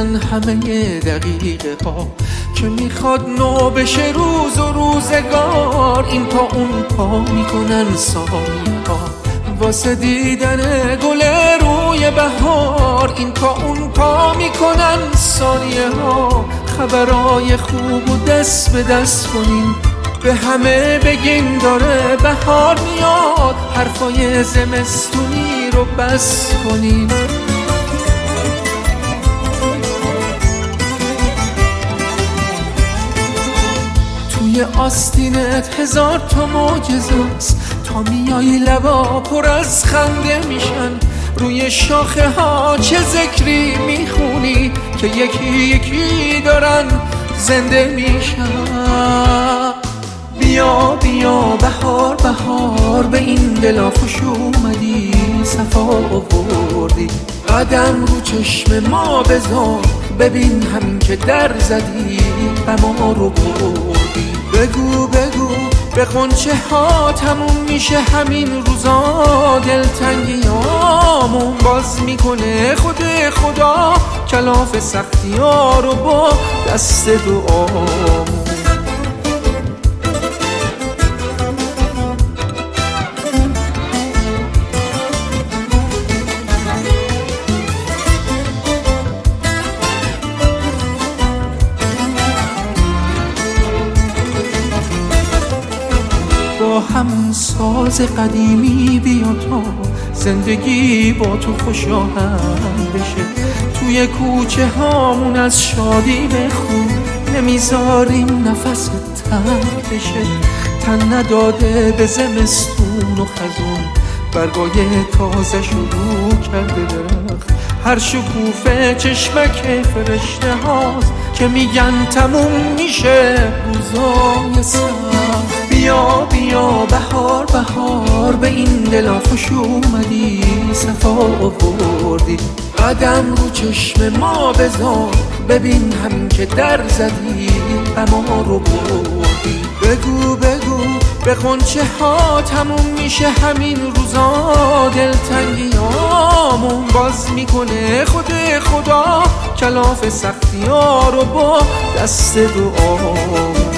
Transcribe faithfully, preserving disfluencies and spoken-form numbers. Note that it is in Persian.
میکنن همه دقیقه ها که میخواد نو بشه روز و روزگار. این پا اون پا میکنن ثانیه ها واسه دیدن گل روی بهار. این پا اون پا میکنن ثانیه ها خبرای خوب و دست به دست کنین به همه بگین داره بهار میاد. حرفای زمستونی رو بس کنین. توی آستینت هزار تا معجزه است تا میای لبا پر از خنده میشن. روی شاخه ها چه ذکری میخونی که یکی یکی دارن زنده میشن. بیا بیا بهار بهار به این دلا خوش اومدی صفا آوردی. قدم رو چشم ما بذار ببین همین که در زدی غما رو بردی. بگو بگو به غنچه ها تموم میشه همین روزا. دلتنگیامون باز میکنه خود خدا کلاف سختی ها رو با دست دعامون. با همون ساز قدیمی بیا تا زندگی با تو خوشاهنگ بشه. توی کوچه هامون از شادی بخون نمیذاریم نفس تنگ بشه. تن نداده به زمستون و خزون برگای تازه شروع کرده درخت. هر شکوفه چشمک فرشته هاست که میگن تموم میشه روزای سخت. بیا بیا بهار بهار به این دلا خوش اومدی صفا آوردی. قدم رو چشم ما بذار ببین همین که در زدی غما رو بردی. بگو بگو به غنچه ها تموم میشه همین روزا. دلتنگیامون باز میکنه خود خدا کلاف سختی ها رو با دست دعا.